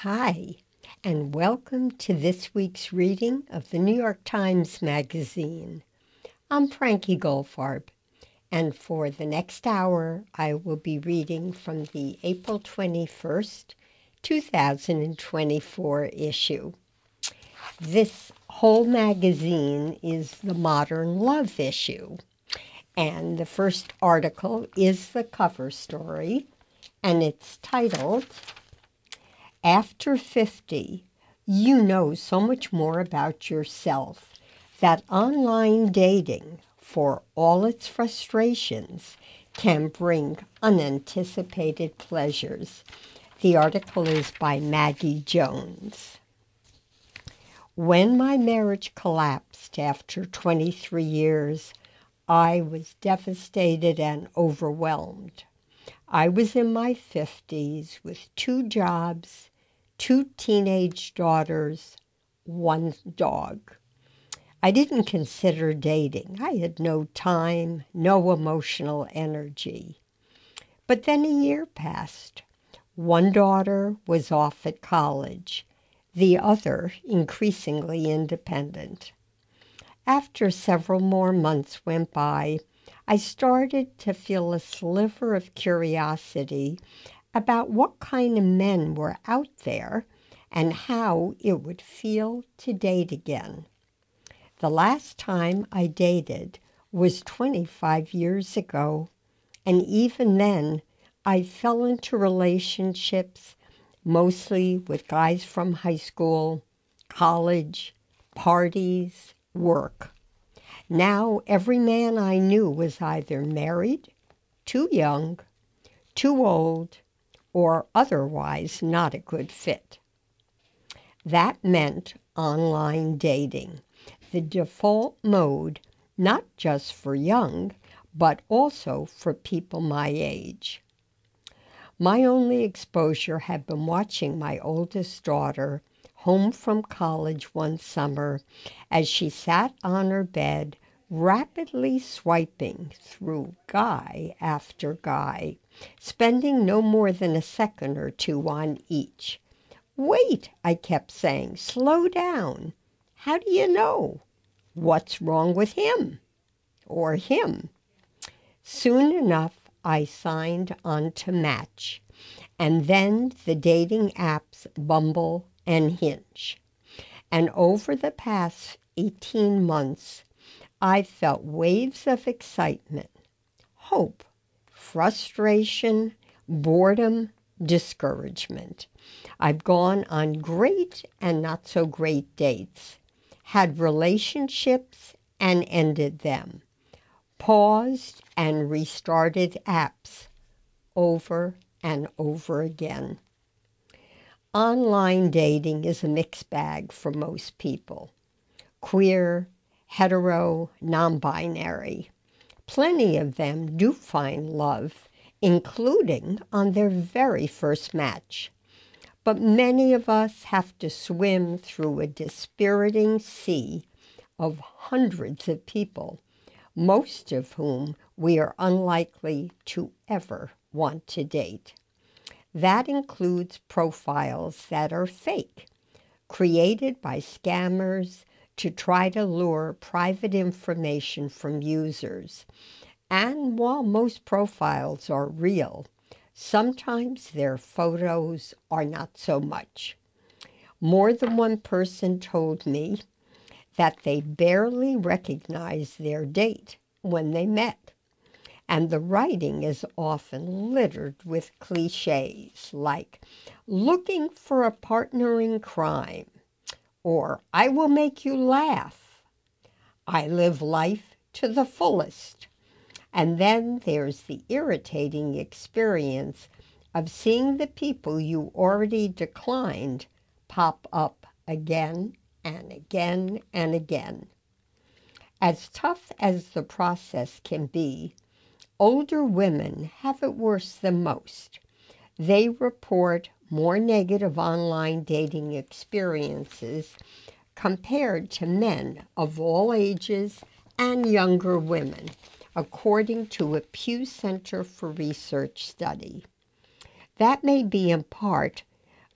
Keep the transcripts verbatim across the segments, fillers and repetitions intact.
Hi, and welcome to this week's reading of the New York Times Magazine. I'm Frankie Goldfarb, and for the next hour, I will be reading from the April twenty-first, two thousand twenty-four issue. This whole magazine is the Modern Love issue, and the first article is the cover story, and it's titled After fifty, you know so much more about yourself that online dating, for all its frustrations, can bring unanticipated pleasures. The article is by Maggie Jones. When my marriage collapsed after twenty-three years, I was devastated and overwhelmed. I was in my fifties with two jobs, two teenage daughters, one dog. I didn't consider dating. I had no time, no emotional energy. But then a year passed. One daughter was off at college, the other increasingly independent. After several more months went by, I started to feel a sliver of curiosity about what kind of men were out there and how it would feel to date again. The last time I dated was twenty-five years ago, and even then I fell into relationships mostly with guys from high school, college, parties, work. Now every man I knew was either married, too young, too old, or otherwise not a good fit. That meant online dating, the default mode not just for young, but also for people my age. My only exposure had been watching my oldest daughter home from college one summer as she sat on her bed rapidly swiping through guy after guy, spending no more than a second or two on each. "Wait," I kept saying, "slow down. How do you know? What's wrong with him? Or him?" Soon enough, I signed on to Match, and then the dating apps Bumble and Hinge. And over the past eighteen months, I felt waves of excitement, hope, frustration, boredom, discouragement. I've gone on great and not so great dates, had relationships and ended them, paused and restarted apps over and over again. Online dating is a mixed bag for most people. Queer, hetero, non-binary. Plenty of them do find love, including on their very first match. But many of us have to swim through a dispiriting sea of hundreds of people, most of whom we are unlikely to ever want to date. That includes profiles that are fake, created by scammers to try to lure private information from users. And while most profiles are real, sometimes their photos are not so much. More than one person told me that they barely recognized their date when they met. And the writing is often littered with cliches like, "looking for a partner in crime," or "I will make you laugh," "I live life to the fullest." And then there's the irritating experience of seeing the people you already declined pop up again and again and again. As tough as the process can be, older women have it worse than most. They report more negative online dating experiences compared to men of all ages and younger women, according to a Pew Center for Research study. That may be in part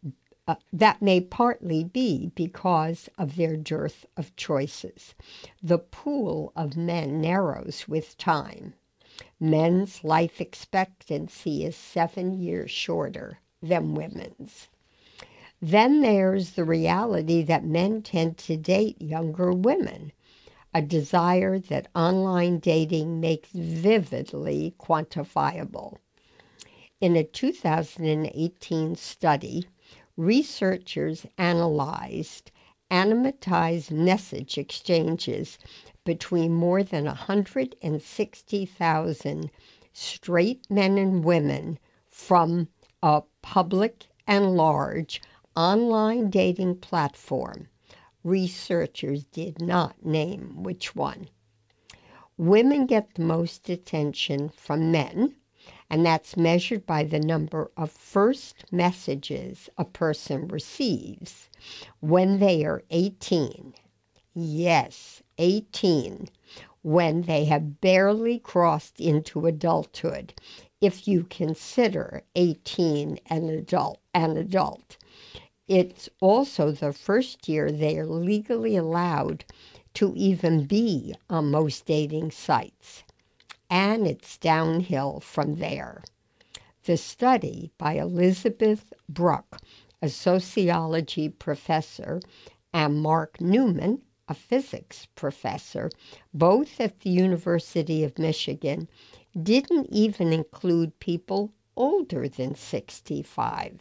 Uh, that may partly be because of their dearth of choices. The pool of men narrows with time. Men's life expectancy is seven years shorter than women's. Then there's the reality that men tend to date younger women, a desire that online dating makes vividly quantifiable. In a two thousand eighteen study, researchers analyzed anonymized message exchanges between more than one hundred sixty thousand straight men and women from a public and large online dating platform. Researchers did not name which one. Women get the most attention from men, and that's measured by the number of first messages a person receives when they are eighteen. Yes, eighteen, when they have barely crossed into adulthood, if you consider eighteen an adult. An adult. It's also the first year they are legally allowed to even be on most dating sites, and it's downhill from there. The study by Elizabeth Bruck, a sociology professor, and Mark Newman, a physics professor, both at the University of Michigan, didn't even include people older than sixty-five.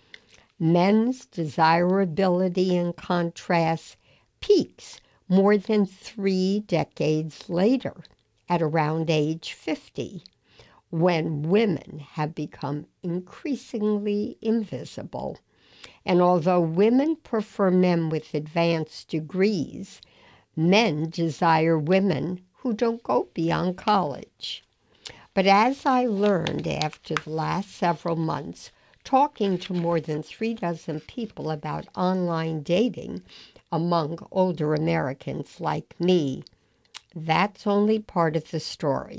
Men's desirability, in contrast, peaks more than three decades later, at around age fifty, when women have become increasingly invisible. And although women prefer men with advanced degrees, men desire women who don't go beyond college. But as I learned after the last several months, talking to more than three dozen people about online dating among older Americans like me, that's only part of the story.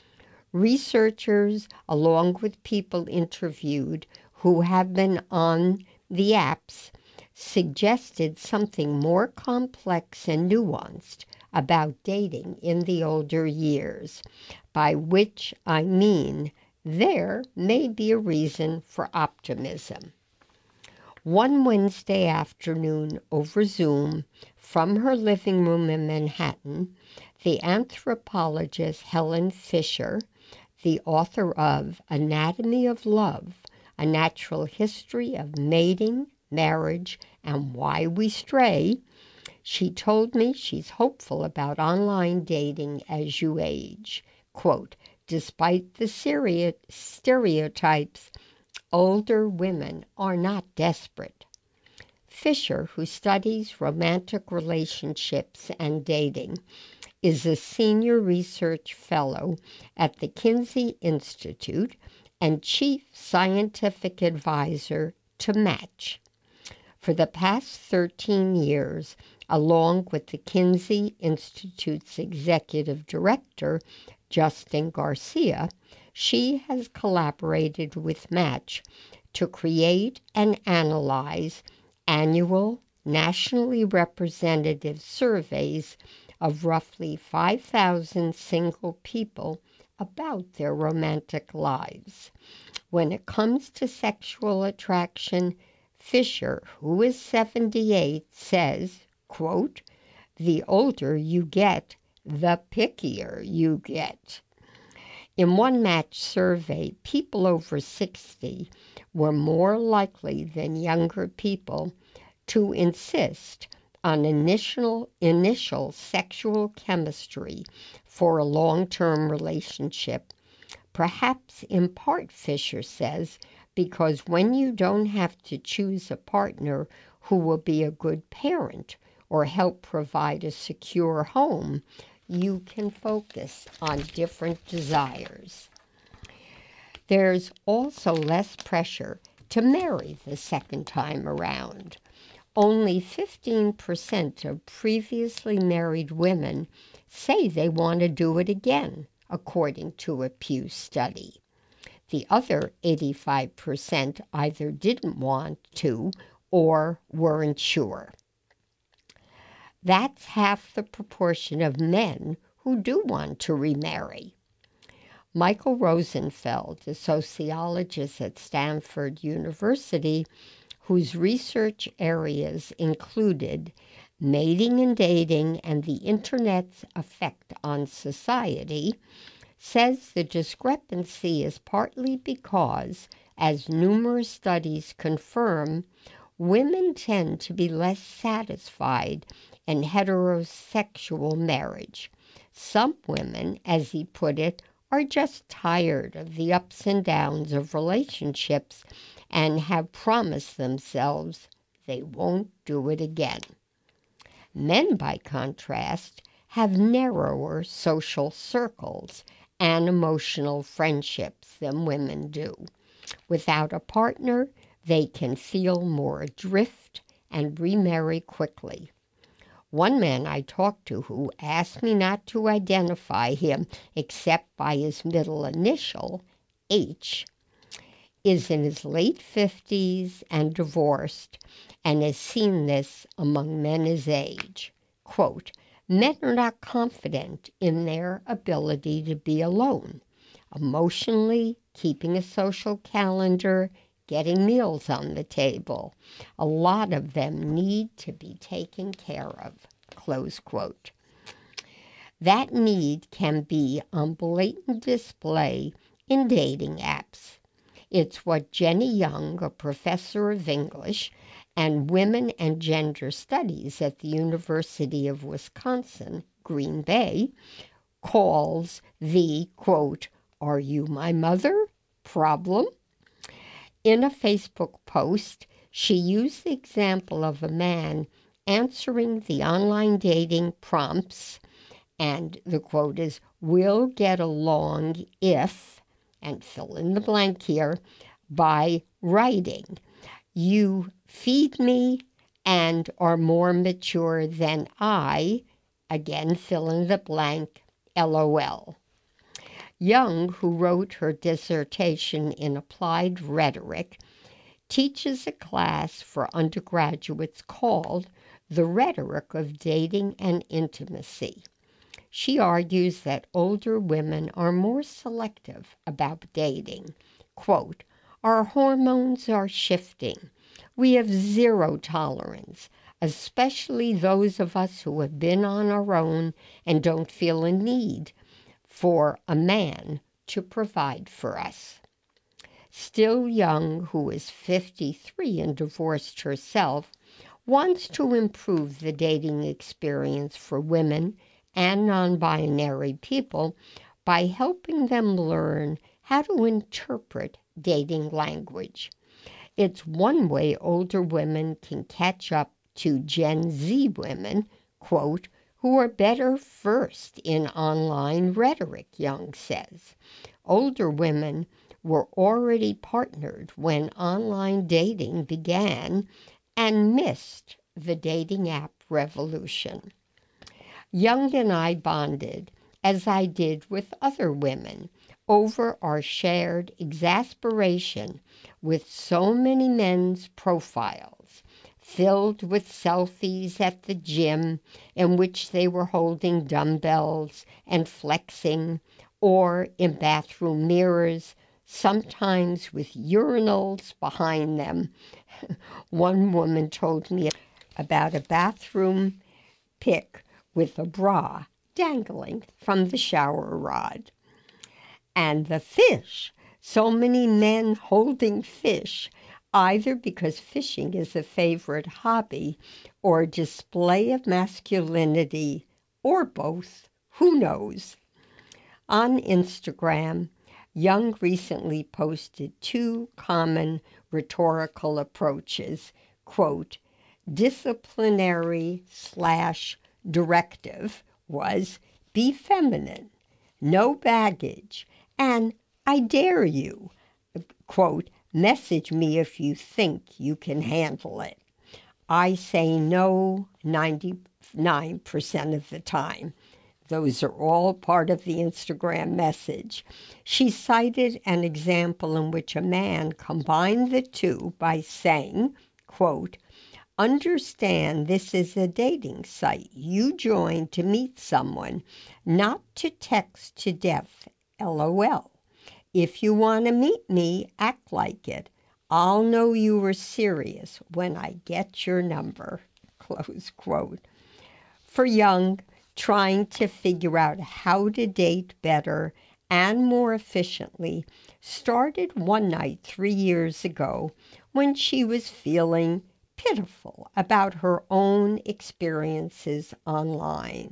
Researchers, along with people interviewed who have been on the apps, suggested something more complex and nuanced about dating in the older years, by which I mean there may be a reason for optimism. One Wednesday afternoon over Zoom, from her living room in Manhattan, the anthropologist Helen Fisher, the author of Anatomy of Love, A Natural History of Mating, Marriage, and Why We Stray, she told me she's hopeful about online dating as you age. Quote, despite the stereotypes, older women are not desperate. Fisher, who studies romantic relationships and dating, is a senior research fellow at the Kinsey Institute and chief scientific advisor to Match. For the past thirteen years, along with the Kinsey Institute's executive director, Justin Garcia, she has collaborated with Match to create and analyze annual, nationally representative surveys of roughly five thousand single people about their romantic lives. When it comes to sexual attraction, Fisher, who is seventy-eight, says, quote, the older you get, the pickier you get. In one Match survey, people over sixty were more likely than younger people to insist on initial, initial sexual chemistry for a long-term relationship. Perhaps in part, Fisher says, because when you don't have to choose a partner who will be a good parent or help provide a secure home, you can focus on different desires. There's also less pressure to marry the second time around. Only fifteen percent of previously married women say they want to do it again, according to a Pew study. The other eighty-five percent either didn't want to or weren't sure. That's half the proportion of men who do want to remarry. Michael Rosenfeld, a sociologist at Stanford University, whose research areas included mating and dating and the Internet's effect on society, says the discrepancy is partly because, as numerous studies confirm, women tend to be less satisfied in heterosexual marriage. Some women, as he put it, are just tired of the ups and downs of relationships and have promised themselves they won't do it again. Men, by contrast, have narrower social circles and emotional friendships than women do. Without a partner, they can feel more adrift and remarry quickly. One man I talked to, who asked me not to identify him except by his middle initial, H, is in his late fifties and divorced, and has seen this among men his age. Quote, men are not confident in their ability to be alone, emotionally, keeping a social calendar, getting meals on the table. A lot of them need to be taken care of, close quote. That need can be on blatant display in dating apps. It's what Jenny Young, a professor of English and Women and Gender Studies at the University of Wisconsin, Green Bay, calls the, quote, "Are you my mother?" problem. In a Facebook post, she used the example of a man answering the online dating prompts, and the quote is, "We'll get along if," and fill in the blank here, by writing, "You feed me and are more mature than I," again fill in the blank, LOL. Young, who wrote her dissertation in applied rhetoric, teaches a class for undergraduates called The Rhetoric of Dating and Intimacy. She argues that older women are more selective about dating. Quote, "Our hormones are shifting. We have zero tolerance, especially those of us who have been on our own and don't feel a need for a man to provide for us." Still Young, who is fifty-three and divorced herself, wants to improve the dating experience for women and non-binary people by helping them learn how to interpret dating language. It's one way older women can catch up to Gen Z women, quote, "who are better versed in online rhetoric," Young says. Older women were already partnered when online dating began and missed the dating app revolution. Young and I bonded, as I did with other women, over our shared exasperation with so many men's profiles, filled with selfies at the gym in which they were holding dumbbells and flexing, or in bathroom mirrors, sometimes with urinals behind them. One woman told me about a bathroom pic with a bra dangling from the shower rod. And the fish, so many men holding fish, either because fishing is a favorite hobby or a display of masculinity, or both, who knows? On Instagram, Young recently posted two common rhetorical approaches, quote, "disciplinary slash directive was be feminine, no baggage, and I dare you, quote, message me if you think you can handle it. I say no ninety-nine percent of the time." Those are all part of the Instagram message. She cited an example in which a man combined the two by saying, quote, Understand this is a dating site you join to meet someone, not to text to death, LOL. If you want to meet me, act like it. I'll know you were serious when I get your number. Close quote. For Young, trying to figure out how to date better and more efficiently started one night three years ago when she was feeling pitiful about her own experiences online,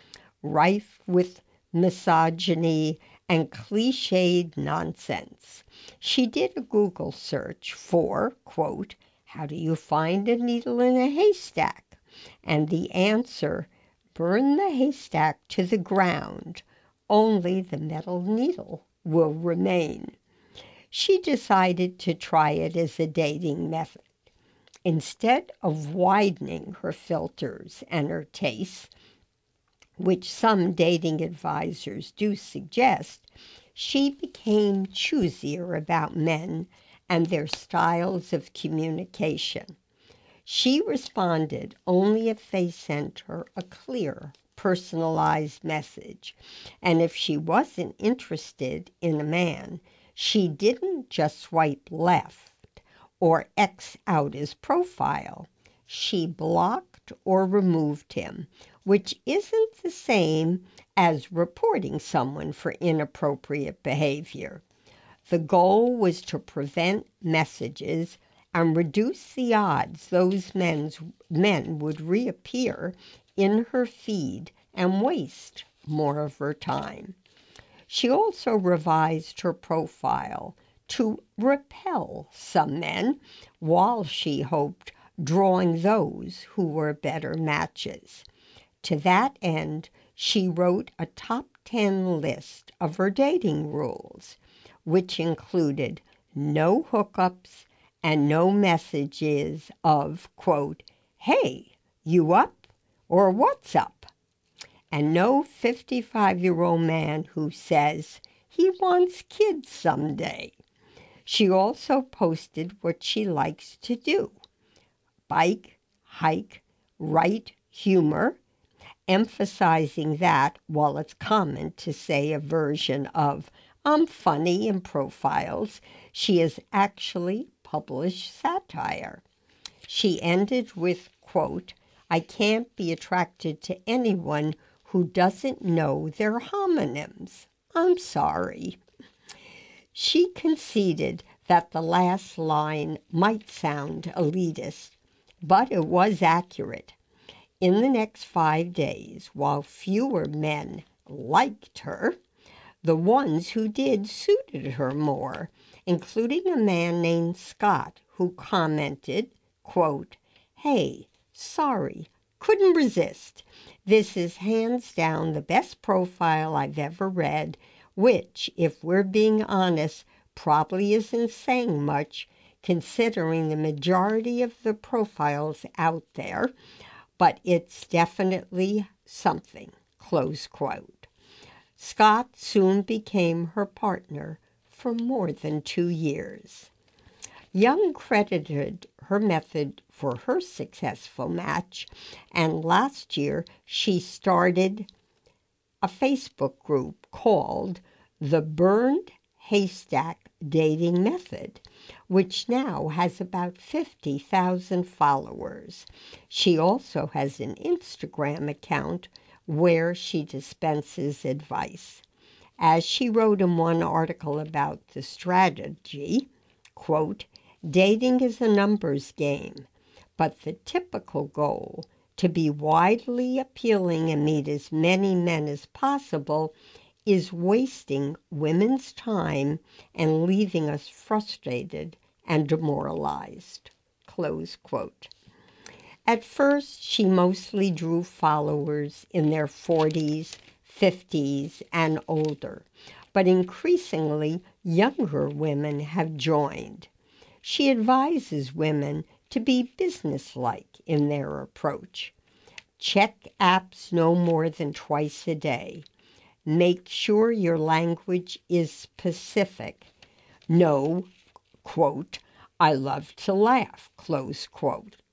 rife with misogyny and cliched nonsense. She did a Google search for, quote, how do you find a needle in a haystack? And the answer, burn the haystack to the ground. Only the metal needle will remain. She decided to try it as a dating method. Instead of widening her filters and her tastes, which some dating advisors do suggest, she became choosier about men and their styles of communication. She responded only if they sent her a clear, personalized message. And if she wasn't interested in a man, she didn't just swipe left or X out his profile. She blocked or removed him, which isn't the same as reporting someone for inappropriate behavior. The goal was to prevent messages and reduce the odds those men's, men would reappear in her feed and waste more of her time. She also revised her profile to repel some men, while she hoped drawing those who were better matches. To that end, she wrote a top ten list of her dating rules, which included no hookups and no messages of, quote, hey, you up? Or what's up? And no fifty-five-year-old man who says he wants kids someday. She also posted what she likes to do: bike, hike, write humor, emphasizing that while it's common to say a version of I'm funny in profiles, she has actually published satire. She ended with, quote, I can't be attracted to anyone who doesn't know their homonyms. I'm sorry. She conceded that the last line might sound elitist, but it was accurate. In the next five days, while fewer men liked her, the ones who did suited her more, including a man named Scott who commented, quote, hey, sorry, couldn't resist. This is hands down the best profile I've ever read, which, if we're being honest, probably isn't saying much considering the majority of the profiles out there, but it's definitely something, close quote. Scott soon became her partner for more than two years. Young credited her method for her successful match, and last year she started a Facebook group called The Burned Haystack Dating Method, which now has about fifty thousand followers. She also has an Instagram account where she dispenses advice. As she wrote in one article about the strategy, quote, dating is a numbers game, but the typical goal, to be widely appealing and meet as many men as possible, is wasting women's time and leaving us frustrated and demoralized, close quote. At first, she mostly drew followers in their forties, fifties, and older, but increasingly younger women have joined. She advises women to be businesslike in their approach. Check apps no more than twice a day. Make sure your language is specific. No, quote, I love to laugh, close quote,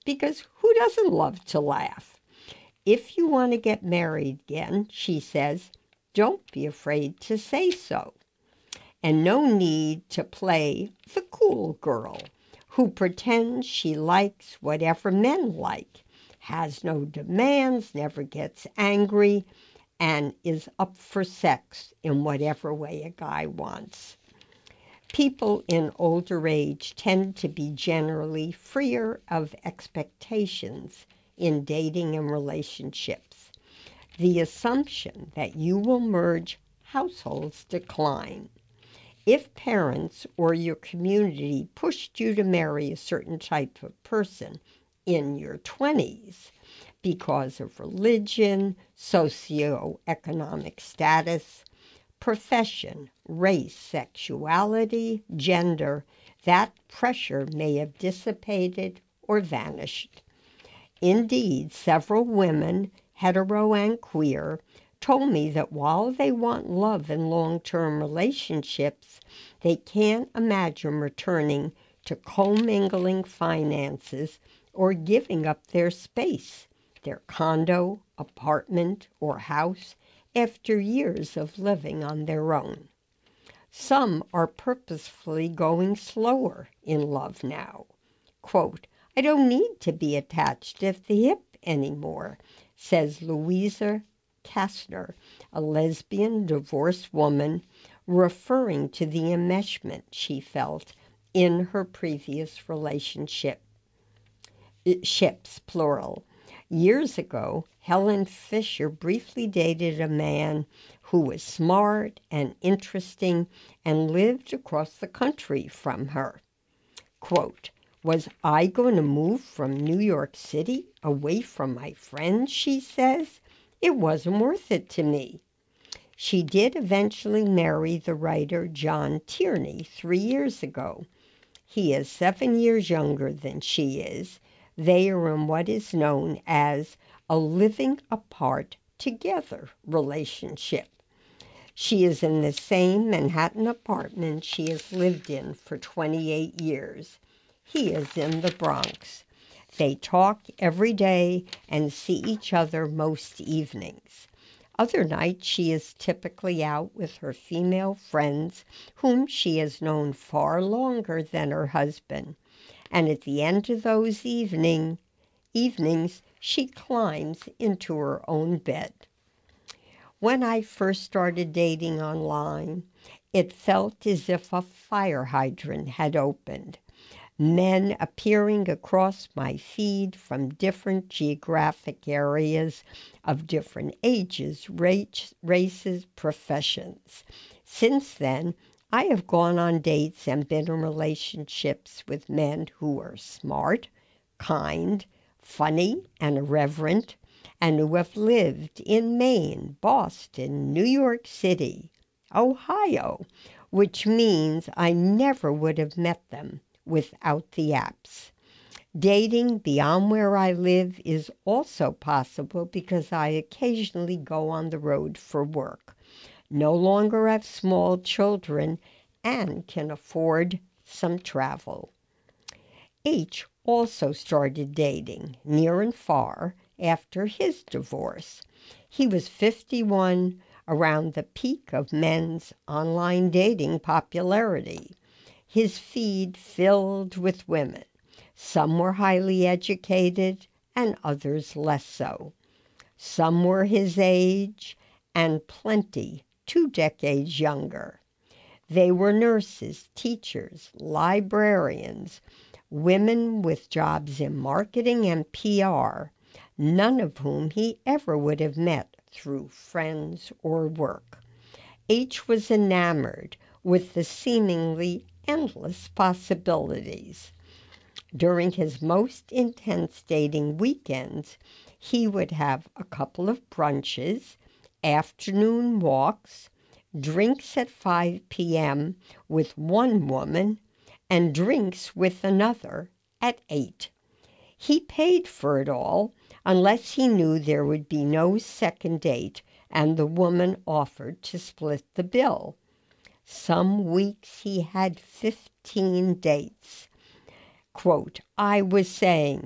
because who doesn't love to laugh? If you want to get married again, she says, don't be afraid to say so. And no need to play the cool girl who pretends she likes whatever men like, has no demands, never gets angry, and is up for sex in whatever way a guy wants. People in older age tend to be generally freer of expectations in dating and relationships. The assumption that you will merge households decline. If parents or your community pushed you to marry a certain type of person in your twenties because of religion, socioeconomic status, profession, race, sexuality, gender, that pressure may have dissipated or vanished. Indeed, several women, hetero and queer, told me that while they want love in long-term relationships, they can't imagine returning to commingling finances or giving up their space, their condo, apartment, or house, after years of living on their own. Some are purposefully going slower in love now. Quote, I don't need to be attached at the hip anymore, says Louisa Kastner, a lesbian divorced woman, referring to the enmeshment she felt in her previous relationship. Ships, plural. Years ago, Helen Fisher briefly dated a man who was smart and interesting and lived across the country from her. Quote, was I going to move from New York City away from my friends, she says? It wasn't worth it to me. She did eventually marry the writer John Tierney three years ago. He is seven years younger than she is. They are in what is known as a living apart together relationship. She is in the same Manhattan apartment she has lived in for twenty-eight years. He is in the Bronx. They talk every day and see each other most evenings. Other nights she is typically out with her female friends, whom she has known far longer than her husband. And at the end of those evening, evenings, she climbs into her own bed. When I first started dating online, it felt as if a fire hydrant had opened. Men appearing across my feed from different geographic areas of different ages, race, races, professions. Since then, I have gone on dates and been in relationships with men who are smart, kind, funny, and irreverent, and who have lived in Maine, Boston, New York City, Ohio, which means I never would have met them without the apps. Dating beyond where I live is also possible because I occasionally go on the road for work, no longer have small children, and can afford some travel. H also started dating, near and far, after his divorce. He was fifty-one, around the peak of men's online dating popularity. His feed filled with women. Some were highly educated and others less so. Some were his age and plenty two decades younger. They were nurses, teachers, librarians, women with jobs in marketing and P R, none of whom he ever would have met through friends or work. H was enamored with the seemingly endless possibilities. During his most intense dating weekends, he would have a couple of brunches, afternoon walks, drinks at five p.m. with one woman, and drinks with another at eight. He paid for it all, unless he knew there would be no second date and the woman offered to split the bill. Some weeks he had fifteen dates. Quote, I was saying,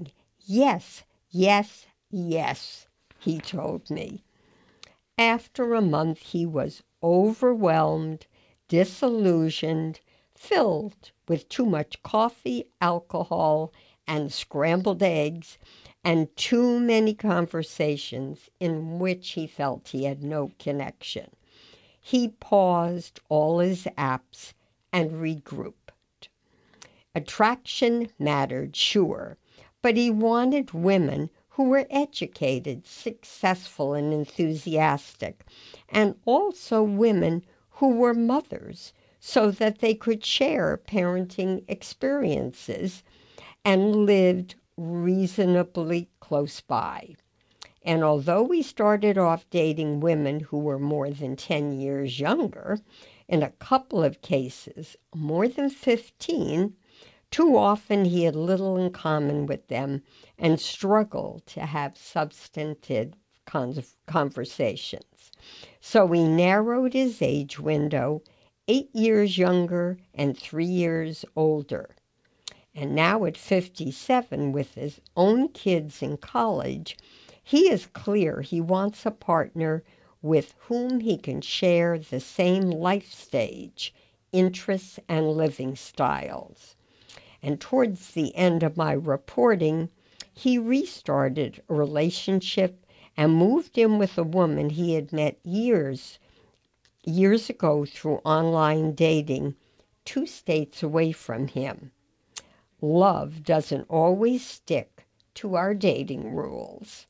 Yes, yes, yes, he told me. After a month, he was overwhelmed, disillusioned, filled with too much coffee, alcohol, and scrambled eggs, and too many conversations in which he felt he had no connection. He paused all his apps and regrouped. Attraction mattered, sure, but he wanted women who were educated, successful, and enthusiastic, and also women who were mothers so that they could share parenting experiences and lived reasonably close by. And although we started off dating women who were more than ten years younger, in a couple of cases, more than fifteen, too often he had little in common with them and struggled to have substantive conversations. So he narrowed his age window, eight years younger and three years older. And now at fifty-seven, with his own kids in college, he is clear he wants a partner with whom he can share the same life stage, interests, and living styles. And towards the end of my reporting, he restarted a relationship and moved in with a woman he had met years, years ago through online dating, two states away from him. Love doesn't always stick to our dating rules.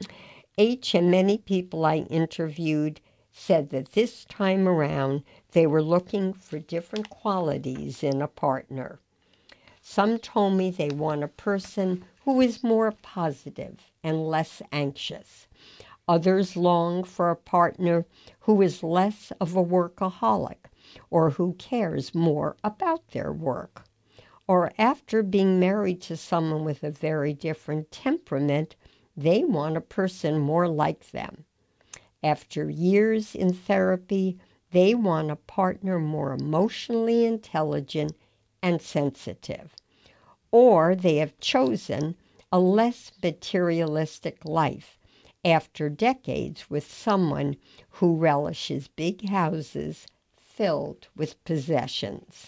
H and many people I interviewed said that this time around they were looking for different qualities in a partner. Some told me they want a person who is more positive and less anxious. Others long for a partner who is less of a workaholic or who cares more about their work. Or after being married to someone with a very different temperament, they want a person more like them. After years in therapy, they want a partner more emotionally intelligent and sensitive. Or they have chosen a less materialistic life after decades with someone who relishes big houses filled with possessions.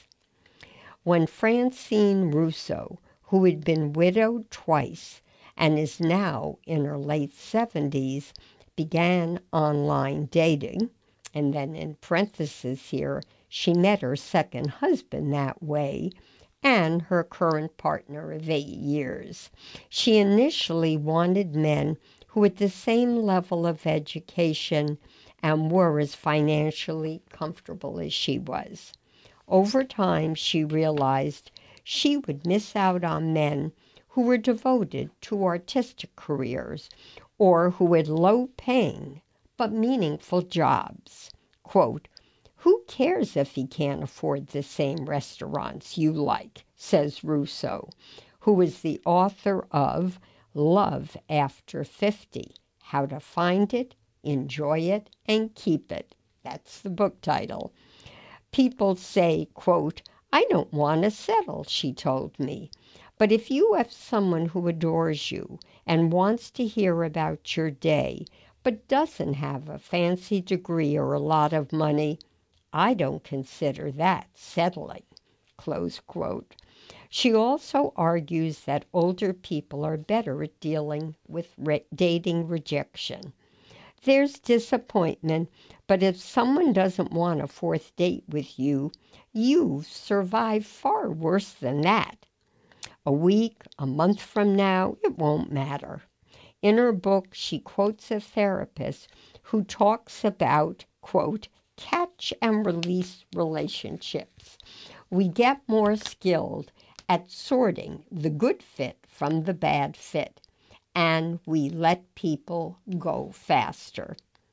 When Francine Russo, who had been widowed twice and is now in her late seventies, began online dating, and then in parentheses here, she met her second husband that way, and her current partner of eight years. She initially wanted men who had the same level of education and were as financially comfortable as she was. Over time, she realized she would miss out on men who were devoted to artistic careers or who had low-paying but meaningful jobs. Quote, "Who cares if he can't afford the same restaurants you like," says Russo, who is the author of Love After fifty, How to Find It, Enjoy It, and Keep It. That's the book title. People say, quote, "I don't want to settle," she told me. But if you have someone who adores you and wants to hear about your day, but doesn't have a fancy degree or a lot of money, I don't consider that settling, close quote. She also argues that older people are better at dealing with re- dating rejection. There's disappointment, but if someone doesn't want a fourth date with you, you've survived far worse than that. A week, a month from now, it won't matter. In her book, she quotes a therapist who talks about, quote, catch and release relationships. We get more skilled at sorting the good fit from the bad fit, and we let people go faster.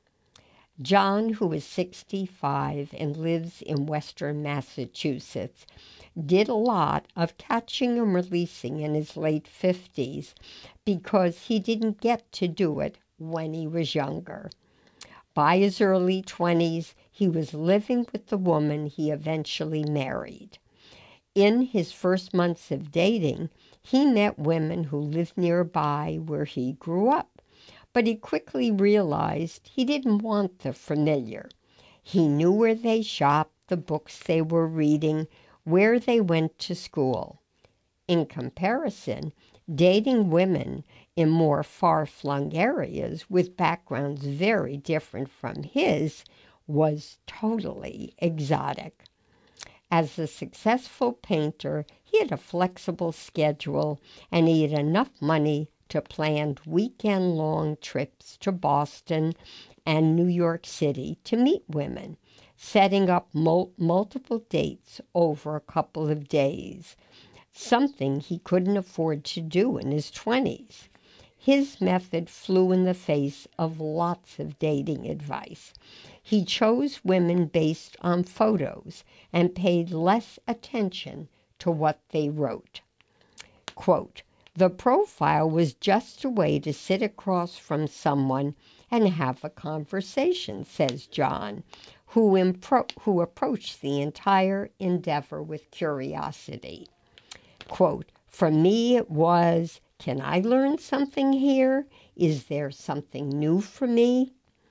John, who is sixty-five and lives in Western Massachusetts, did a lot of catching and releasing in his late fifties because he didn't get to do it when he was younger. By his early twenties, he was living with the woman he eventually married. In his first months of dating, He met women who lived nearby where he grew up, but he quickly realized he didn't want the familiar. He knew where they shopped, the books they were reading, where they went to school. In comparison, dating women in more far-flung areas with backgrounds very different from his was totally exotic. As a successful painter, he had a flexible schedule and he had enough money to plan weekend-long trips to Boston and New York City to meet women, setting up mul- multiple dates over a couple of days, something he couldn't afford to do in his twenties. His method flew in the face of lots of dating advice. He chose women based on photos and paid less attention to what they wrote. Quote, "The profile was just a way to sit across from someone and have a conversation," says John, who, impro- who approached the entire endeavor with curiosity. Quote, "For me it was, can I learn something here? Is there something new for me?"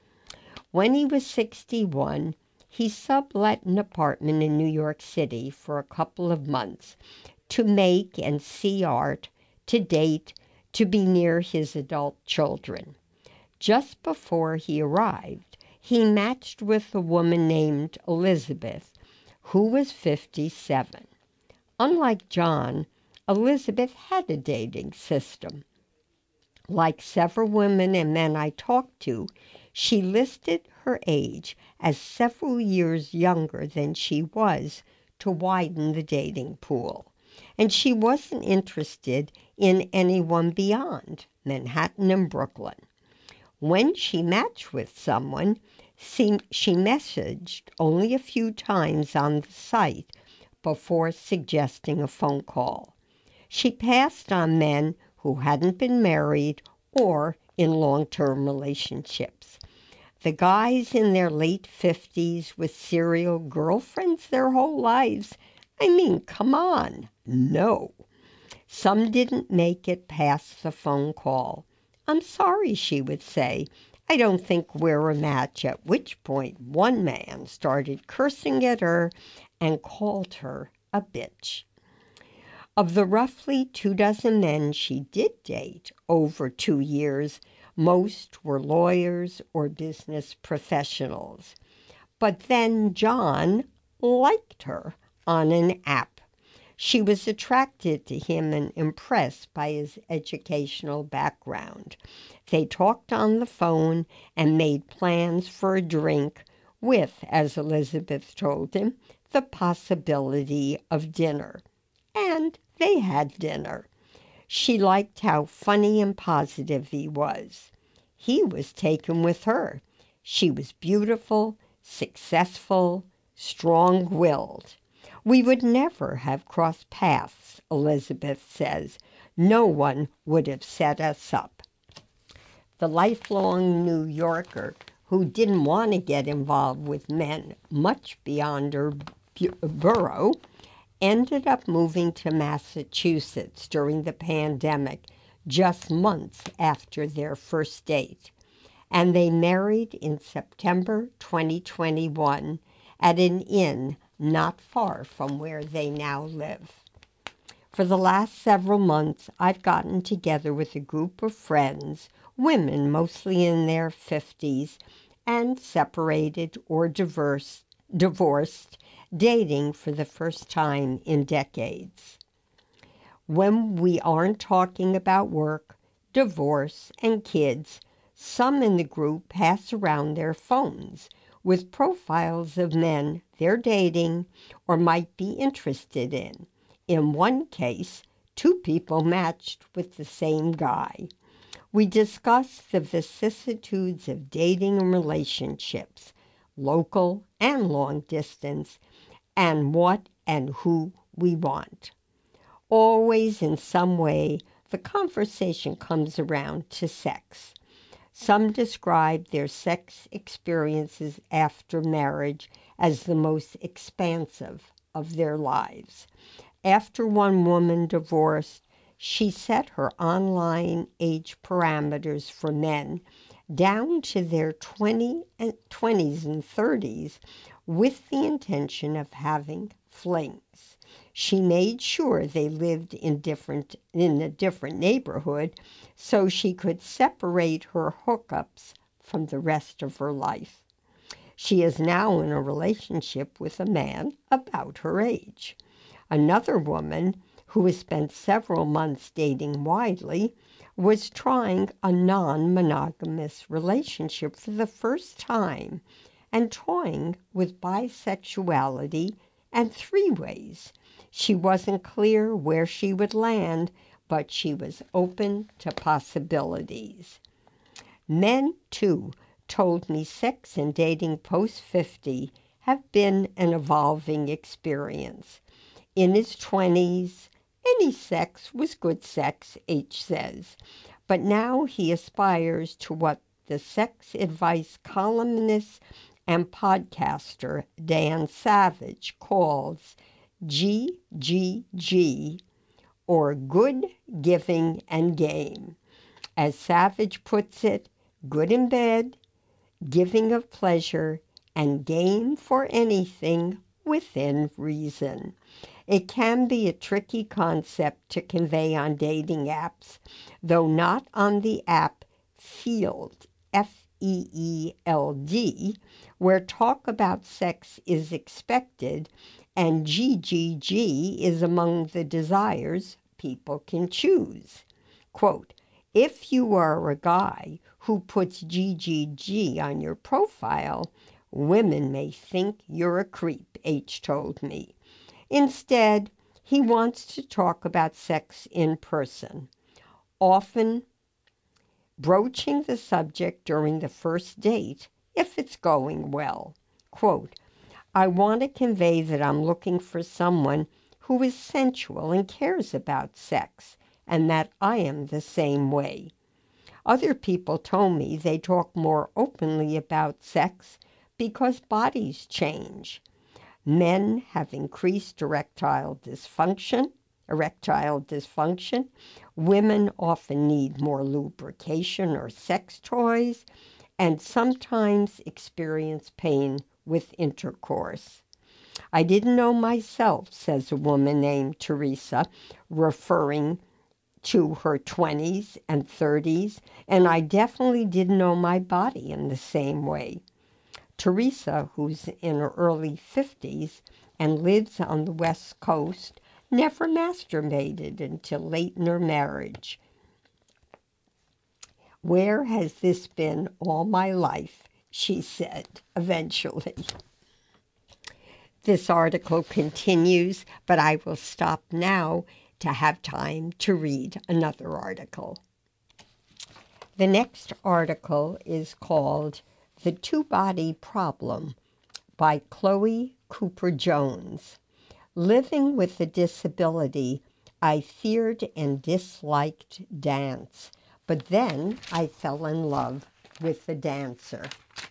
When he was sixty-one, he sublet an apartment in New York City for a couple of months to make and see art, to date, to be near his adult children. Just before he arrived, he matched with a woman named Elizabeth, who was fifty-seven. Unlike John, Elizabeth had a dating system. Like several women and men I talked to, she listed her age as several years younger than she was to widen the dating pool. And she wasn't interested in anyone beyond Manhattan and Brooklyn. When she matched with someone, she messaged only a few times on the site before suggesting a phone call. She passed on men who hadn't been married or in long-term relationships. The guys in their late fifties with serial girlfriends their whole lives, I mean, come on, no. Some didn't make it past the phone call. "I'm sorry," she would say, "I don't think we're a match," at which point one man started cursing at her and called her a bitch. Of the roughly two dozen men she did date over two years, most were lawyers or business professionals. But then John liked her on an app. She was attracted to him and impressed by his educational background. They talked on the phone and made plans for a drink with, as Elizabeth told him, the possibility of dinner. And they had dinner. She liked how funny and positive he was. He was taken with her. She was beautiful, successful, strong-willed. "We would never have crossed paths," Elizabeth says. "No one would have set us up." The lifelong New Yorker who didn't want to get involved with men much beyond her borough ended up moving to Massachusetts during the pandemic, just months after their first date. And they married in September twenty twenty-one at an inn not far from where they now live. For the last several months, I've gotten together with a group of friends, women mostly in their fifties, and separated or diverse, divorced, dating for the first time in decades. When we aren't talking about work, divorce, and kids, some in the group pass around their phones with profiles of men they're dating or might be interested in. In one case, two people matched with the same guy. We discuss the vicissitudes of dating and relationships, local and long distance, and what and who we want. Always in some way, the conversation comes around to sex. Some describe their sex experiences after marriage as the most expansive of their lives. After one woman divorced, She set her online age parameters for men down to their twenty and twenties and thirties with the intention of having flings. She made sure they lived in different in a different neighborhood so she could separate her hookups from the rest of her life. She is now in a relationship with a man about her age. Another woman, who has spent several months dating widely, was trying a non-monogamous relationship for the first time and toying with bisexuality and three-ways. She wasn't clear where she would land, but she was open to possibilities. Men, too, told me sex and dating post fifty have been an evolving experience. In his twenties, any sex was good sex, H says, but now he aspires to what the sex advice columnist and podcaster Dan Savage calls G G G, or good, giving, and game. As Savage puts it, good in bed, giving of pleasure, and game for anything within reason. It can be a tricky concept to convey on dating apps, though not on the app Feeld, F E E L D, where talk about sex is expected and G G G is among the desires people can choose. Quote, if you are a guy who puts G G G on your profile, women may think you're a creep, H told me. Instead, he wants to talk about sex in person, often broaching the subject during the first date if it's going well. Quote, I want to convey that I'm looking for someone who is sensual and cares about sex, and that I am the same way. Other people told me they talk more openly about sex because bodies change. Men have increased erectile dysfunction, erectile dysfunction. Women often need more lubrication or sex toys, and sometimes experience pain with intercourse. I didn't know myself, says a woman named Teresa, referring to her twenties and thirties, and I definitely didn't know my body in the same way. Teresa, who's in her early fifties and lives on the West Coast, never masturbated until late in her marriage. Where has this been all my life? She said eventually. This article continues, but I will stop now to have time to read another article. The next article is called The Two-Body Problem by Chloe Cooper Jones. Living with a disability, I feared and disliked dance, but then I fell in love with the dancer.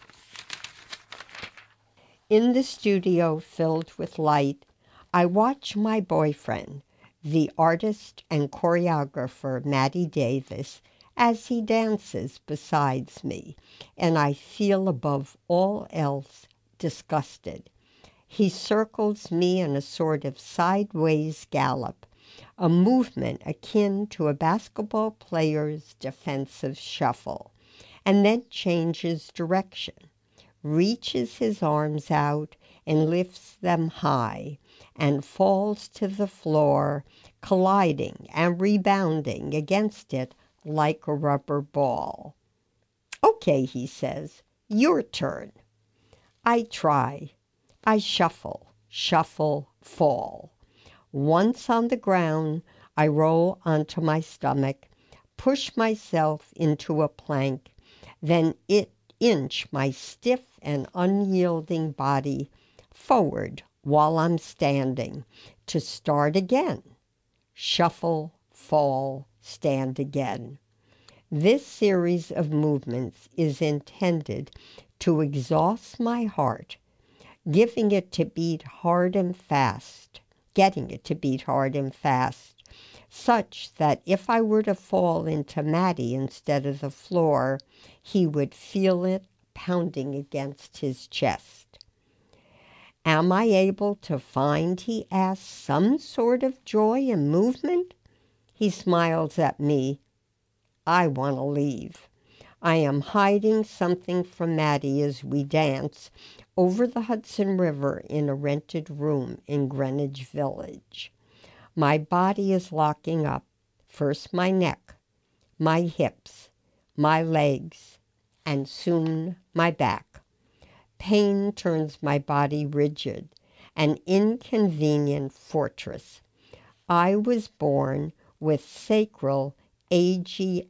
In the studio filled with light, I watch my boyfriend, the artist and choreographer Matty Davis, as he dances beside me, and I feel above all else disgusted. He circles me in a sort of sideways gallop, a movement akin to a basketball player's defensive shuffle, and then changes direction, reaches his arms out and lifts them high, and falls to the floor, colliding and rebounding against it like a rubber ball. Okay, he says, your turn. I try. I shuffle, shuffle, fall. Once on the ground, I roll onto my stomach, push myself into a plank, then it inch my stiff and unyielding body forward while I'm standing to start again. Shuffle, fall, stand again. This series of movements is intended to exhaust my heart, giving it to beat hard and fast, getting it to beat hard and fast, such that if I were to fall into Matty instead of the floor, he would feel it pounding against his chest. Am I able to find, he asks, some sort of joy and movement? He smiles at me. I want to leave. I am hiding something from Matty as we dance over the Hudson River in a rented room in Greenwich Village. My body is locking up, first my neck, my hips, my legs, and soon my back. Pain turns my body rigid, an inconvenient fortress. I was born with sacral agi-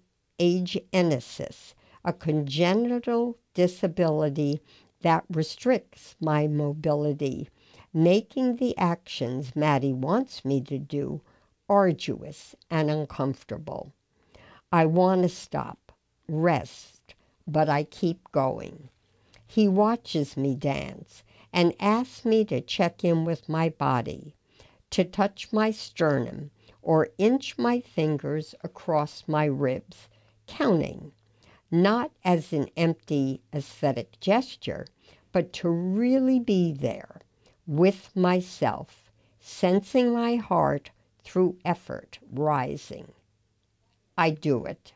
agenesis, a congenital disability that restricts my mobility, making the actions Matty wants me to do arduous and uncomfortable. I want to stop, rest, but I keep going. He watches me dance and asks me to check in with my body, to touch my sternum or inch my fingers across my ribs, counting, not as an empty aesthetic gesture, but to really be there with myself, sensing my heart through effort rising. I do it.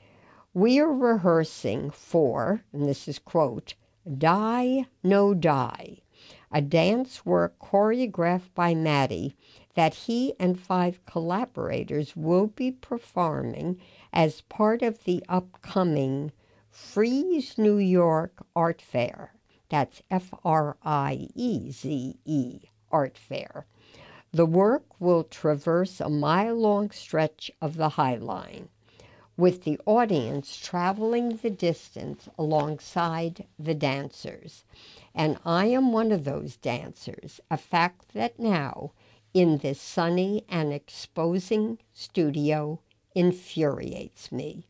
We are rehearsing for, and this is quote, Die No Die, a dance work choreographed by Matty that he and five collaborators will be performing as part of the upcoming Frieze New York Art Fair. That's F R I E Z E, Art Fair. The work will traverse a mile-long stretch of the High Line, with the audience traveling the distance alongside the dancers. And I am one of those dancers, a fact that now, in this sunny and exposing studio, infuriates me.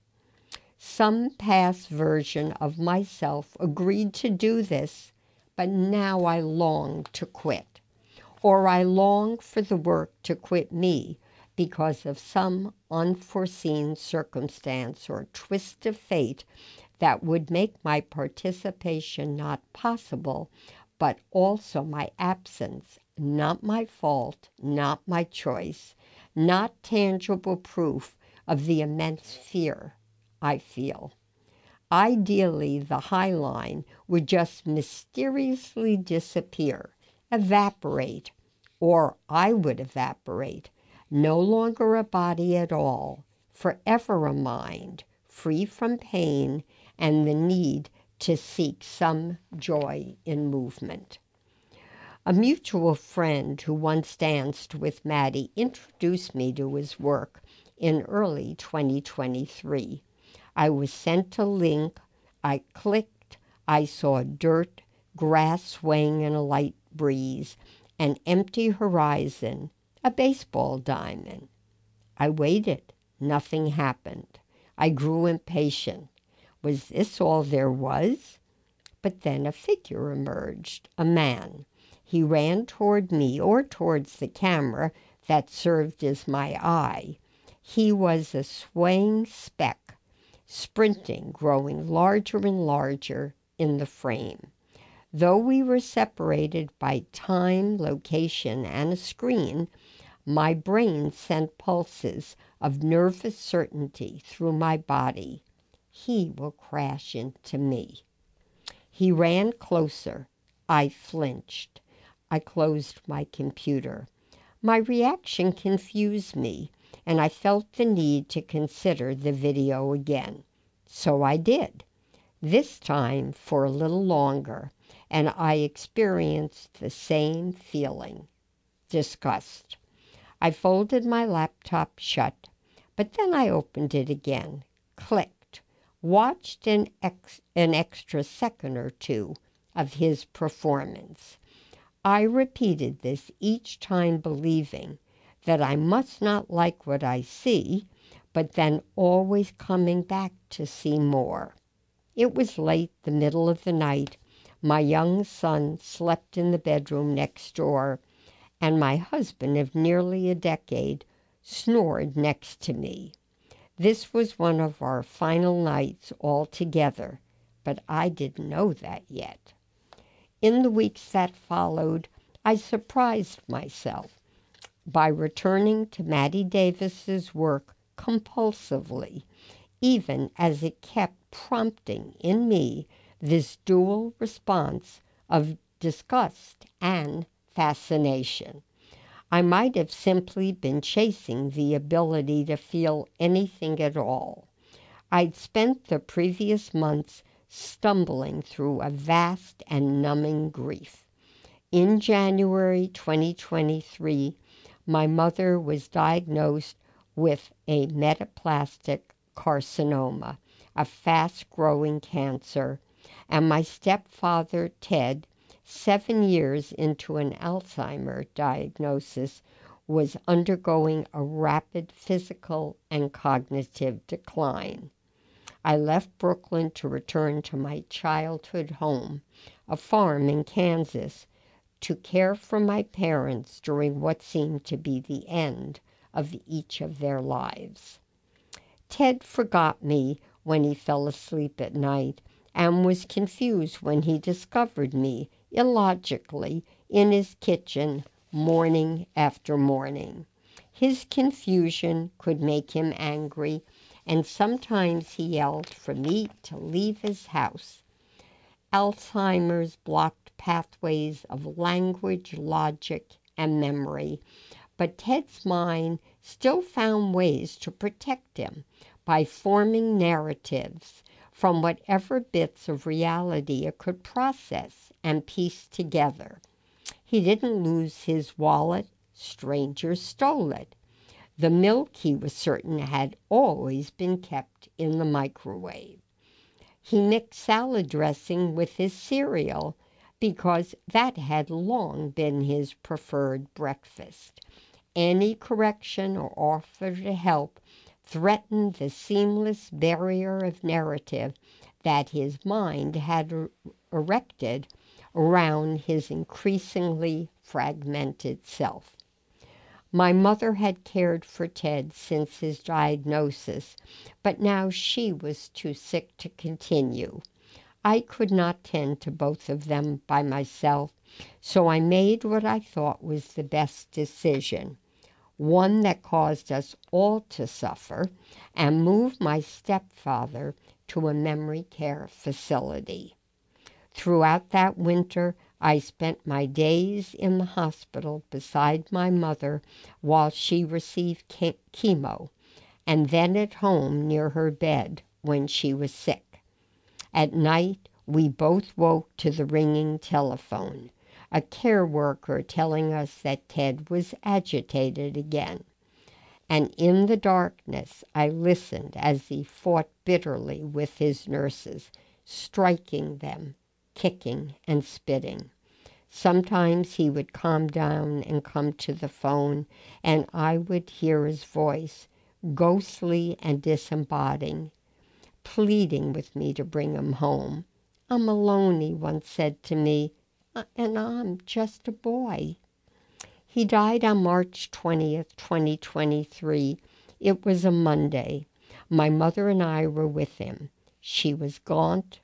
Some past version of myself agreed to do this, but now I long to quit. Or I long for the work to quit me because of some unforeseen circumstance or twist of fate that would make my participation not possible, but also my absence, not my fault, not my choice, not tangible proof of the immense fear I feel. Ideally, the High Line would just mysteriously disappear, evaporate, or I would evaporate, no longer a body at all, forever a mind, free from pain and the need to seek some joy in movement. A mutual friend who once danced with Matty introduced me to his work in early twenty twenty-three. I was sent a link, I clicked, I saw dirt, grass swaying in a light breeze, an empty horizon, a baseball diamond. I waited. Nothing happened. I grew impatient. Was this all there was? But then a figure emerged, a man. He ran toward me, or towards the camera that served as my eye. He was a swaying speck, sprinting, growing larger and larger in the frame. Though we were separated by time, location, and a screen, my brain sent pulses of nervous certainty through my body. He will crash into me. He ran closer. I flinched. I closed my computer. My reaction confused me, and I felt the need to consider the video again. So I did, this time for a little longer, and I experienced the same feeling, disgust. I folded my laptop shut, but then I opened it again, clicked, watched an, ex- an extra second or two of his performance. I repeated this each time, believing that I must not like what I see, but then always coming back to see more. It was late, the middle of the night. My young son slept in the bedroom next door, and my husband of nearly a decade snored next to me. This was one of our final nights all together, but I didn't know that yet. In the weeks that followed, I surprised myself by returning to Mattie Davis's work compulsively, even as it kept prompting in me this dual response of disgust and fascination. I might have simply been chasing the ability to feel anything at all. I'd spent the previous months stumbling through a vast and numbing grief. In January twenty twenty-three, my mother was diagnosed with a metaplastic carcinoma, a fast-growing cancer, and my stepfather, Ted, seven years into an Alzheimer's diagnosis, was undergoing a rapid physical and cognitive decline. I left Brooklyn to return to my childhood home, a farm in Kansas, to care for my parents during what seemed to be the end of each of their lives. Ted forgot me when he fell asleep at night and was confused when he discovered me, illogically, in his kitchen morning after morning. His confusion could make him angry, and sometimes he yelled for me to leave his house. Alzheimer's blocked pathways of language, logic, and memory, but Ted's mind still found ways to protect him by forming narratives from whatever bits of reality it could process and piece together. He didn't lose his wallet. Strangers stole it. The milk, he was certain, had always been kept in the microwave. He mixed salad dressing with his cereal because that had long been his preferred breakfast. Any correction or offer to help threatened the seamless barrier of narrative that his mind had er- erected around his increasingly fragmented self. My mother had cared for Ted since his diagnosis, but now she was too sick to continue. I could not tend to both of them by myself, so I made what I thought was the best decision, one that caused us all to suffer, and moved my stepfather to a memory care facility. Throughout that winter, I spent my days in the hospital beside my mother while she received chemo, and then at home near her bed when she was sick. At night, we both woke to the ringing telephone, a care worker telling us that Ted was agitated again. And in the darkness, I listened as he fought bitterly with his nurses, striking them, kicking and spitting. Sometimes he would calm down and come to the phone, and I would hear his voice, ghostly and disembodied, pleading with me to bring him home. "I'm alone," he once said to me, "and I'm just a boy." He died on March twentieth, twenty twenty-three. It was a Monday. My mother and I were with him. She was gaunt,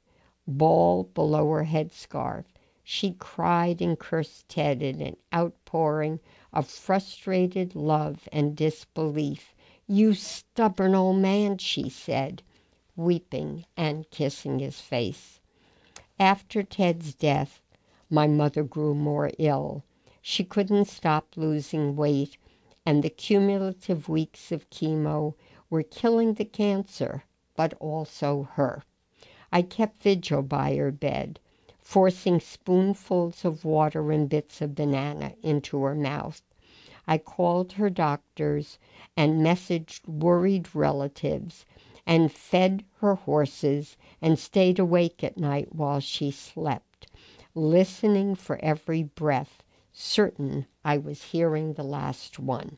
bald below her headscarf. She cried and cursed Ted in an outpouring of frustrated love and disbelief. "You stubborn old man," she said, weeping and kissing his face. After Ted's death, my mother grew more ill. She couldn't stop losing weight, and the cumulative weeks of chemo were killing the cancer, but also her. I kept vigil by her bed, forcing spoonfuls of water and bits of banana into her mouth. I called her doctors and messaged worried relatives and fed her horses and stayed awake at night while she slept, listening for every breath, certain I was hearing the last one.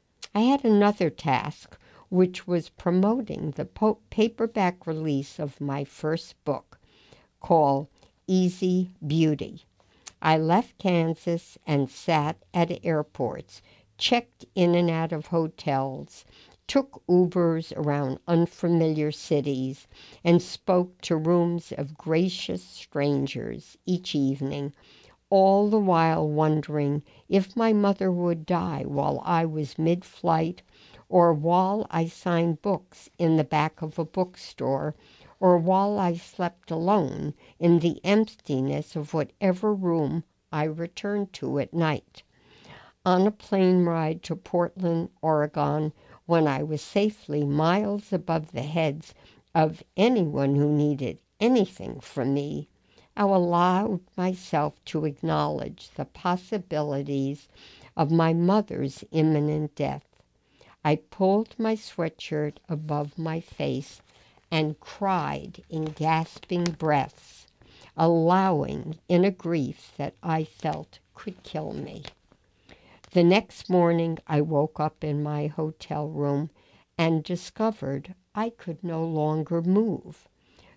I had another task, which was promoting the po- paperback release of my first book, called Easy Beauty. I left Kansas and sat at airports checked in and out of hotels, took Ubers around unfamiliar cities, and spoke to rooms of gracious strangers each evening, all the while wondering if my mother would die while I was mid-flight, or while I signed books in the back of a bookstore, or while I slept alone in the emptiness of whatever room I returned to at night. On a plane ride to Portland, Oregon, when I was safely miles above the heads of anyone who needed anything from me, I allowed myself to acknowledge the possibilities of my mother's imminent death. I pulled my sweatshirt above my face and cried in gasping breaths, allowing in a grief that I felt could kill me. The next morning I woke up in my hotel room and discovered I could no longer move.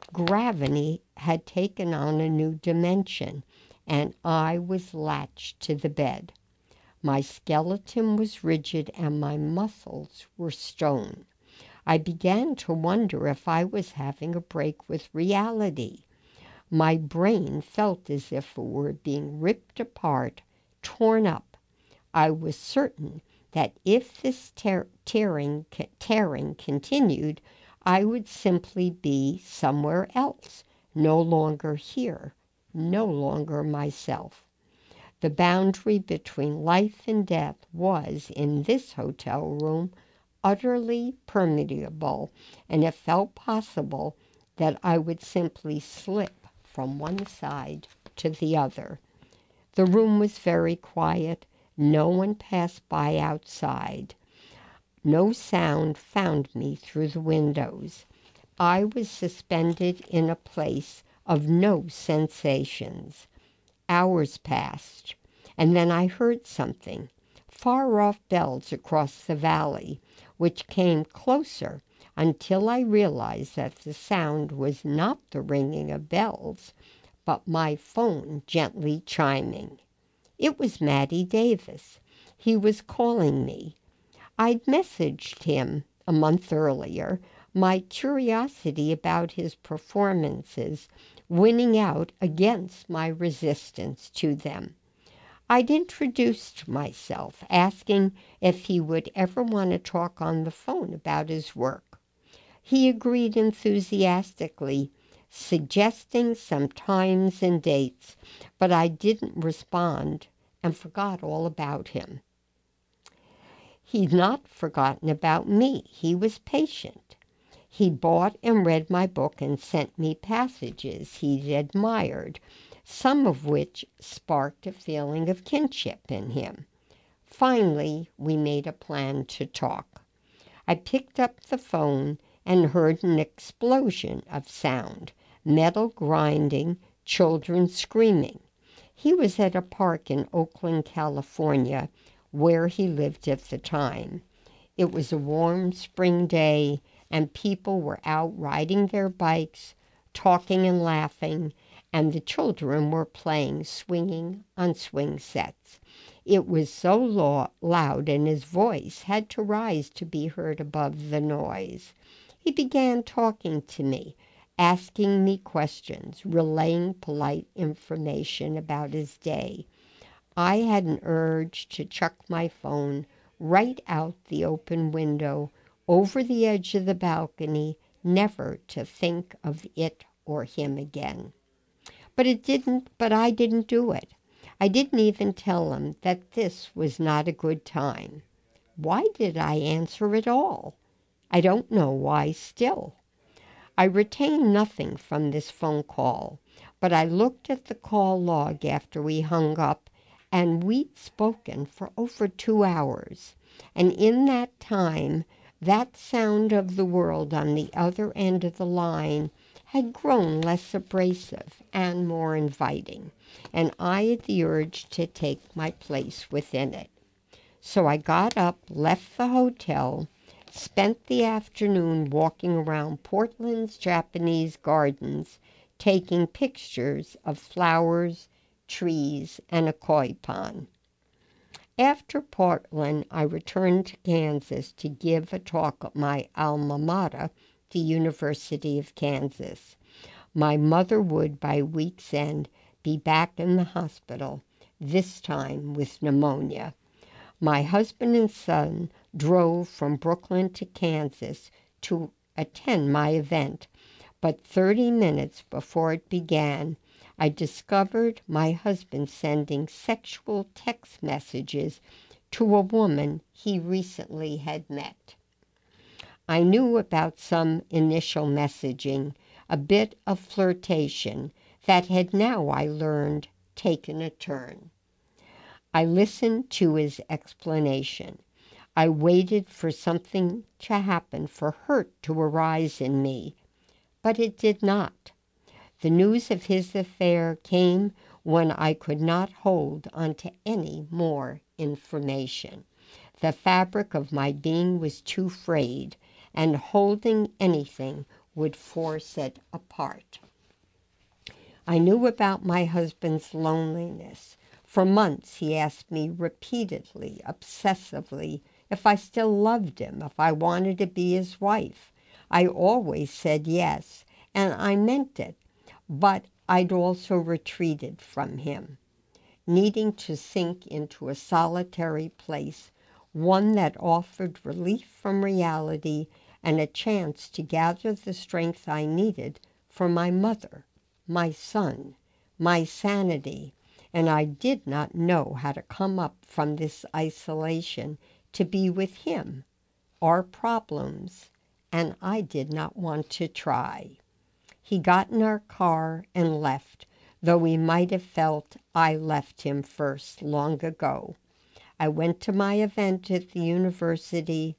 Gravity had taken on a new dimension, and I was latched to the bed. My skeleton was rigid and my muscles were stone. I began to wonder if I was having a break with reality. My brain felt as if it were being ripped apart, torn up. I was certain that if this tear, tearing, tearing continued, I would simply be somewhere else, no longer here, no longer myself. The boundary between life and death was, in this hotel room, utterly permeable, and it felt possible that I would simply slip from one side to the other. The room was very quiet. No one passed by outside. No sound found me through the windows. I was suspended in a place of no sensations. Hours passed, and then I heard something. Far-off bells across the valley, which came closer until I realized that the sound was not the ringing of bells, but my phone gently chiming. It was Matty Davis. He was calling me. I'd messaged him a month earlier, my curiosity about his performances winning out against my resistance to them. I'd introduced myself, asking if he would ever want to talk on the phone about his work. He agreed enthusiastically, suggesting some times and dates, but I didn't respond and forgot all about him. He'd not forgotten about me. He was patient. He bought and read my book and sent me passages he'd admired, some of which sparked a feeling of kinship in him. Finally, we made a plan to talk. I picked up the phone and heard an explosion of sound, metal grinding, children screaming. He was at a park in Oakland, California, where he lived at the time. It was a warm spring day, and people were out riding their bikes, talking and laughing, and the children were playing swinging on swing sets. It was so lo- loud, and his voice had to rise to be heard above the noise. He began talking to me, asking me questions, relaying polite information about his day. I had an urge to chuck my phone right out the open window, over the edge of the balcony, never to think of it or him again. But it didn't, but I didn't do it. I didn't even tell him that this was not a good time. Why did I answer at all? I don't know why still. I retained nothing from this phone call, but I looked at the call log after we hung up, and we'd spoken for over two hours. And in that time, that sound of the world on the other end of the line had grown less abrasive and more inviting, and I had the urge to take my place within it. So I got up, left the hotel, spent the afternoon walking around Portland's Japanese gardens, taking pictures of flowers, trees, and a koi pond. After Portland, I returned to Kansas to give a talk at my alma mater, the University of Kansas. My mother would, by week's end, be back in the hospital, this time with pneumonia. My husband and son drove from Brooklyn to Kansas to attend my event, but thirty minutes before it began, I discovered my husband sending sexual text messages to a woman he recently had met. I knew about some initial messaging, a bit of flirtation that had now, I learned, taken a turn. I listened to his explanation. I waited for something to happen, for hurt to arise in me, but it did not. The news of his affair came when I could not hold on to any more information. The fabric of my being was too frayed, and holding anything would force it apart. I knew about my husband's loneliness. For months he asked me repeatedly, obsessively, if I still loved him, if I wanted to be his wife. I always said yes, and I meant it. But I'd also retreated from him, needing to sink into a solitary place, one that offered relief from reality and a chance to gather the strength I needed for my mother, my son, my sanity, and I did not know how to come up from this isolation to be with him, our problems, and I did not want to try. He got in our car and left, though he might have felt I left him first long ago. I went to my event at the university,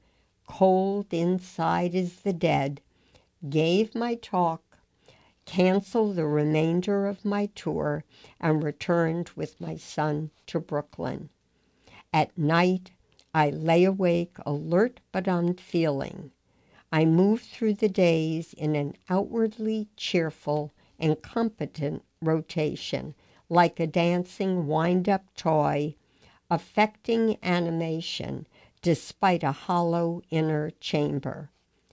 cold inside as the dead, gave my talk, canceled the remainder of my tour, and returned with my son to Brooklyn. At night, I lay awake, alert but unfeeling. I moved through the days in an outwardly cheerful and competent rotation, like a dancing wind-up toy, affecting animation despite a hollow inner chamber.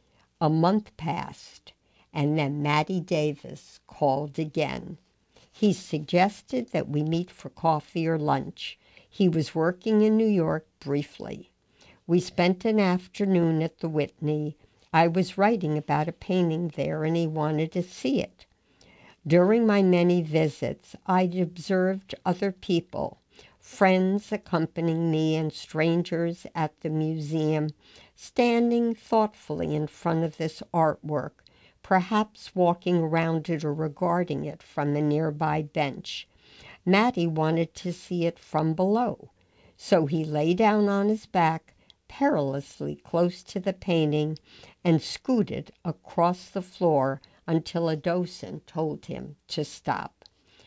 A month passed, and then Matty Davis called again. He suggested that we meet for coffee or lunch. He was working in New York briefly. We spent an afternoon at the Whitney. I was writing about a painting there, and he wanted to see it. During my many visits, I'd observed other people, friends accompanying me and strangers at the museum, standing thoughtfully in front of this artwork, perhaps walking around it or regarding it from a nearby bench. Matty wanted to see it from below, so he lay down on his back, perilously close to the painting, and scooted across the floor until a docent told him to stop.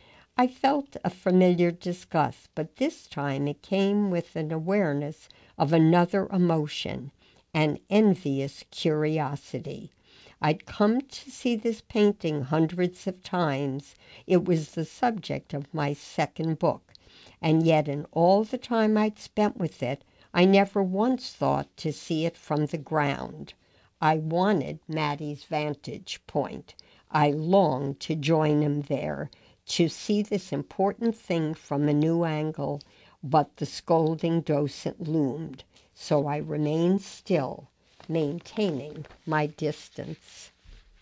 I felt a familiar disgust, but this time it came with an awareness of another emotion, an envious curiosity. I'd come to see this painting hundreds of times. It was the subject of my second book, and yet in all the time I'd spent with it, I never once thought to see it from the ground. I wanted Matty's vantage point. I longed to join him there, to see this important thing from a new angle, but the scolding docent loomed, so I remained still, maintaining my distance.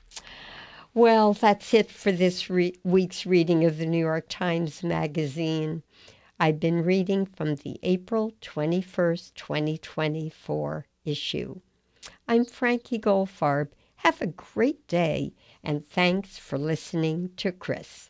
Well, that's it for this re- week's reading of the New York Times Magazine. I've been reading from the April twenty-first, twenty twenty-four issue. I'm Frankie Goldfarb. Have a great day, and thanks for listening to Chris.